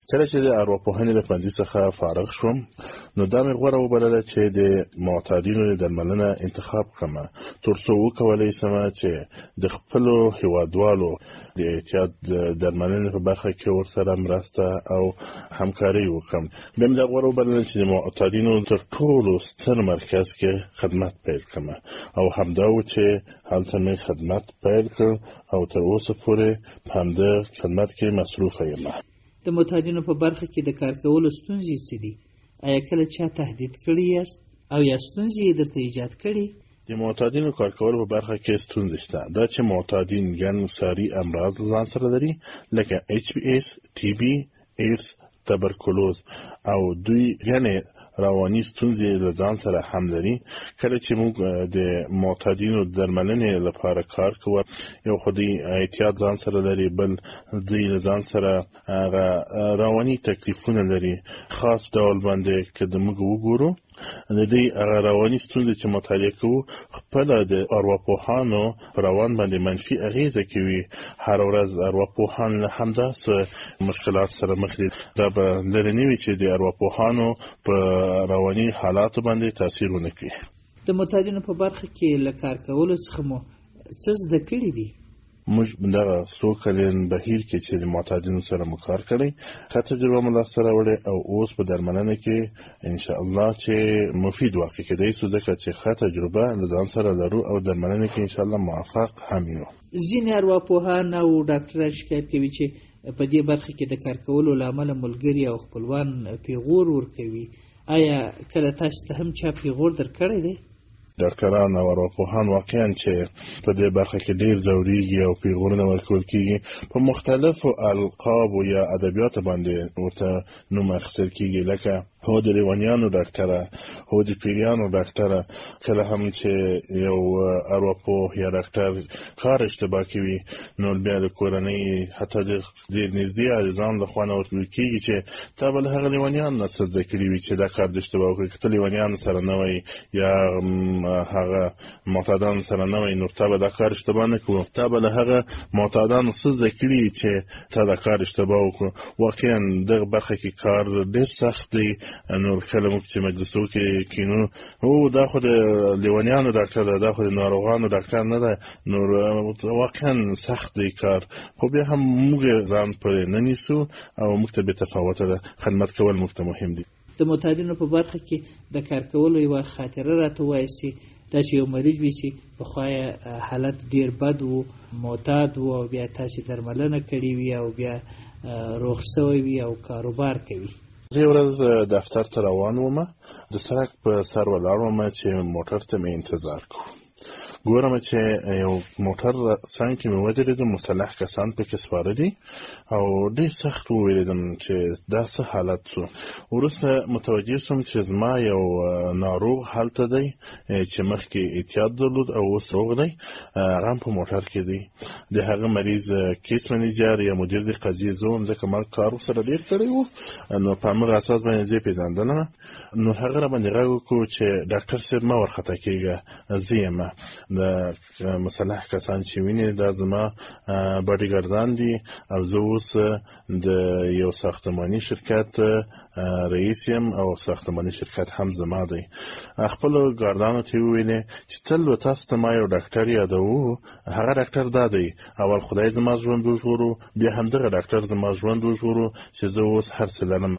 کله چې د ارواپوهنې له ښوونځي څخه فارغ شوم نو دا مې غوره وبلله چې د معتادینو درملنه انتخاب کړم تر څو وکولی شم چې د خپلو هیوادوالو د اعتیاد درملنې په برخه کې ورسره مرسته او همکاري وکړم. بیا مې دا غوره وبلله چې د معتادینو تر ټولو ستر مرکز کې خدمت پیل کړم او همدا و چې هلته مې خدمت پیل کړ او تر اوسه پورې په همدې خدمت کې مصروفه یم. د معتادینو په برخه کې د کار کولو ستونزې څه دي؟ آیا کله چا تهدید کړی یاست او یا ستونزې یې درته ایجاد کړي؟ د معتادینو کار کولو په برخه کې ستونزې شته. دا چې معتادین ګڼ ساري امراض ځان سره لري لکه HPS، TB، ایډز، تبرکلوز او دوی یعنی رواني ستونزې له ځان سره هم لري. کله چې موږ د معتادینو درملنې لپاره کار کوو یو خو د اعتیاد ځان سره لري، بل دوی له ځان سره رواني تکلیفونه لري. خاص ډول باندې که د موږ وګورو د دې رواني ستونزې چې مطالعه کوو خپله د ارواپوهانو په روان باندې منفي اغیزه کوي. هر ورځ ارواپوهان له همداسې مشکلات سره مخ دي. دا به لرې نه وي چې د ارواپوهانو په رواني حالاتو باندې تاثیر ونه کړي. د معتادینو په برخه کې له کار کولو څخه مو څه زده کړي دي؟ موږ دغه څو کلن بهیر کې چې د معتادینو سره مو کار کړی ښه تجربه مو لاسته راوړې او اوس په درملنه کې انشاءالله چې مفید واقع کېدی شو ځکه چې ښه تجربه له ځان سره لرو او درملنه کې انشاءالله موفق هم یو. ځینې ارواپوهان او ډاکټران شکایت کوي چې په دې برخه کې د کار کولو له امله ملګري او خپلوان پیغور ورکوي. آیا کله تاسو ته هم چا پیغور درکړی دی؟ ډاکټران او ارواپوهان واقعا چې په دې برخه کې ډیر ځوريږي او پیغورونه ورکول کیږي په مختلفو القابو یا ادبیاتو باندې ورته نوم اخیستل کیږي لکه هو د لیوانیانو ډاکټره، هو د پیریانو ډاکټره. کله هم چې یو ارواپوه یا ډاکټر کار اشتباه کوي نو بیا د کورنۍ حتی د نږدې عزیزان له خوا نه ورته ویل کیږي چې تا به له هغه لیوانیانو نه څه زده کړي وي چې دا کار د اشتباه وکړي. که ته لیوانیانو سره نه وای یا هغه معتادانو سره نه وای نو تا به دا کار اشتباه نه کړو. تا به له هغه معتادانو څه زده کړي چې تا دا کار اشتباه وکړو. واقعا دغه برخه کې کار ډېر سخت دی. نو کله موږ چې مجلسو کې کینو او دا خو د لیوانیانو ډاکټر ده، دا خو د ناروغانو ډاکټر نه ده، نو واقعا سخت دی کار. خو بیا هم موږ ځان پرې نه نیسو او موږ ته بې تفاوته ده. خدمت کول موږ ته مهم دي. د معتادینو په برخه کې د کار کولو یوه خاطره راته ووایسي. دا چې یو مریض وي چې پخوا حالت ډېر بد و، معتاد و او بیا تاسې درملنه کړې وي او بیا روغ شوی وي او کاروبار کوي. زه یو ورځ دفتر ته روان وم، د سړک په سر ولاړ وم چې موټر ته مې انتظار کوو. ګورم چې یو موټر څنګ کې مې ودرېد، مسلح کسان پکې سپاره دي او ډېر سخت وویرېدم چې دا څه حالت شو. وروسته متوجه شوم چې زما یو ناروغ هلته دی چې مخکې اعتیاد درلود او اوس روغ دی، هغه هم په موټر کې دی. د هغه مریض کیس منیجر یا مدیر د قضیې زه وم ځکه ما کار ورسره ډېر کړی و. نو په همغه اساس باندې زه یې پېژندلم. نو هغه راباندې غږ وکړو چې ډاکټر صاحب مه ورخطا کېږه، زه یم. د مسلح کسان چې ویني دا زما باډیګاردان دي او زه اوس د یو ساختماني شرکت رئیس یم او ساختماني شرکت هم زما دی. خپلو ګاردانو ته وویلې چې تل به تاسو ته ما یو ډاکټر یادوو، هغه ډاکټر دا دی. اول خدای زما ژوند وژغورو، بیا همدغه ډاکټر زما ژوند وژغورو چې زه اوس هر څه لرم.